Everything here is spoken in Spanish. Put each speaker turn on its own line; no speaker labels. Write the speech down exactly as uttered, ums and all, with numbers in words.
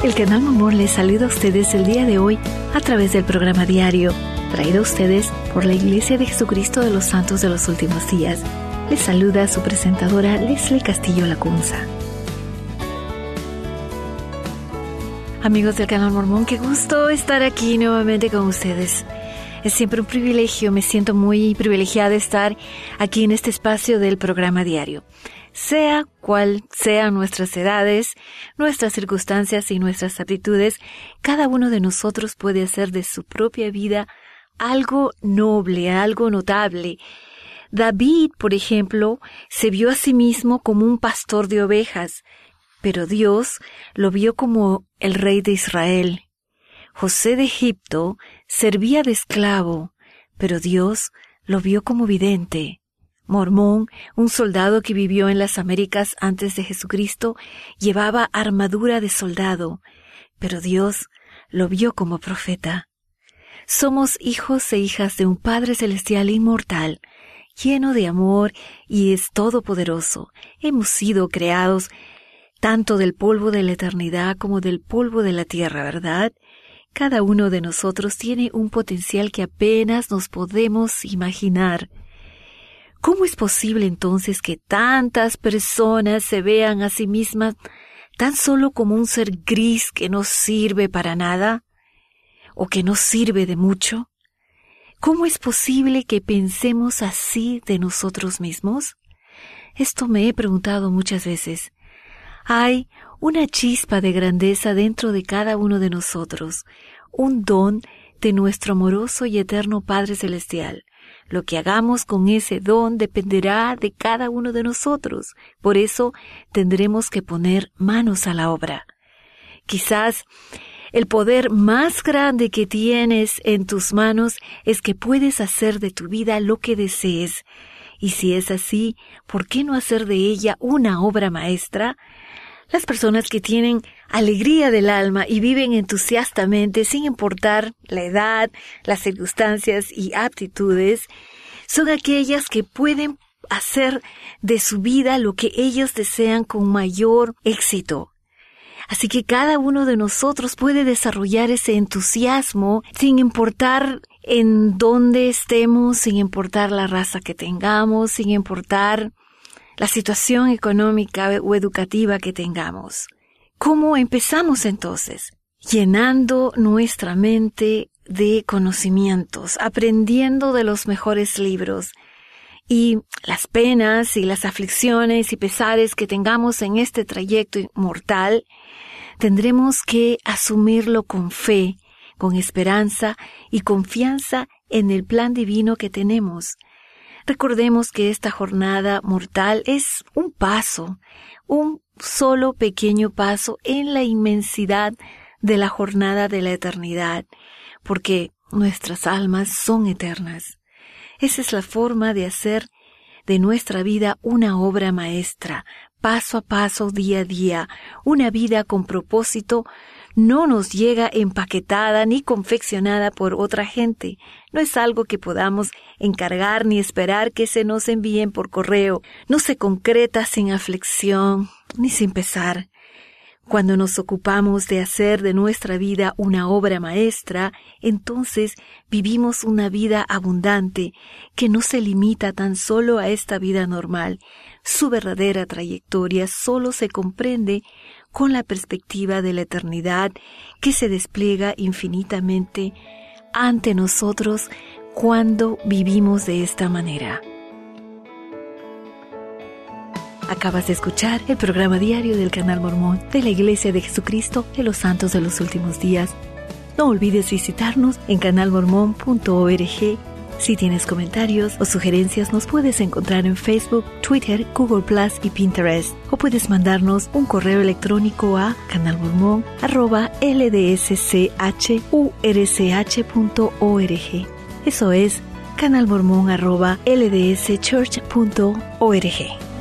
El Canal Mormón les saluda a ustedes el día de hoy a través del programa diario, traído a ustedes por la Iglesia de Jesucristo de los Santos de los Últimos Días. Les saluda su presentadora Leslie Castillo Lacunza. Amigos del Canal Mormón, qué gusto estar aquí nuevamente con ustedes. Es siempre un privilegio, me siento muy privilegiada de estar aquí en este espacio del programa diario. Sea cual sean nuestras edades, nuestras circunstancias y nuestras aptitudes, cada uno de nosotros puede hacer de su propia vida algo noble, algo notable. David, por ejemplo, se vio a sí mismo como un pastor de ovejas, pero Dios lo vio como el rey de Israel. José de Egipto servía de esclavo, pero Dios lo vio como vidente. Mormón, un soldado que vivió en las Américas antes de Jesucristo, llevaba armadura de soldado, pero Dios lo vio como profeta. Somos hijos e hijas de un Padre Celestial inmortal, lleno de amor y es todopoderoso. Hemos sido creados tanto del polvo de la eternidad como del polvo de la tierra, ¿verdad? Cada uno de nosotros tiene un potencial que apenas nos podemos imaginar. ¿Cómo es posible entonces que tantas personas se vean a sí mismas tan solo como un ser gris que no sirve para nada o que no sirve de mucho? ¿Cómo es posible que pensemos así de nosotros mismos? Esto me he preguntado muchas veces. Hay una chispa de grandeza dentro de cada uno de nosotros, un don de nuestro amoroso y eterno Padre Celestial. Lo que hagamos con ese don dependerá de cada uno de nosotros. Por eso tendremos que poner manos a la obra. Quizás el poder más grande que tienes en tus manos es que puedes hacer de tu vida lo que desees. Y si es así, ¿por qué no hacer de ella una obra maestra? Las personas que tienen alegría del alma y viven entusiastamente sin importar la edad, las circunstancias y aptitudes, son aquellas que pueden hacer de su vida lo que ellos desean con mayor éxito. Así que cada uno de nosotros puede desarrollar ese entusiasmo sin importar en dónde estemos, sin importar la raza que tengamos, sin importar la situación económica o educativa que tengamos. ¿Cómo empezamos entonces? Llenando nuestra mente de conocimientos, aprendiendo de los mejores libros. Y las penas y las aflicciones y pesares que tengamos en este trayecto mortal, tendremos que asumirlo con fe, con esperanza y confianza en el plan divino que tenemos. Recordemos que esta jornada mortal es un paso, un solo pequeño paso en la inmensidad de la jornada de la eternidad, porque nuestras almas son eternas. Esa es la forma de hacer de nuestra vida una obra maestra, paso a paso, día a día, una vida con propósito. No nos llega empaquetada ni confeccionada por otra gente. No es algo que podamos encargar ni esperar que se nos envíen por correo. No se concreta sin aflicción ni sin pesar. Cuando nos ocupamos de hacer de nuestra vida una obra maestra, entonces vivimos una vida abundante que no se limita tan solo a esta vida normal. Su verdadera trayectoria solo se comprende con la perspectiva de la eternidad que se despliega infinitamente ante nosotros cuando vivimos de esta manera. Acabas de escuchar el programa diario del Canal Mormón de la Iglesia de Jesucristo de los Santos de los Últimos Días. No olvides visitarnos en canal mormón punto org. Si tienes comentarios o sugerencias, nos puedes encontrar en Facebook, Twitter, Google Plus y Pinterest. O puedes mandarnos un correo electrónico a canalmormon arroba l d s c h u r c h punto org. Eso es canalmormon arroba l d s church punto org.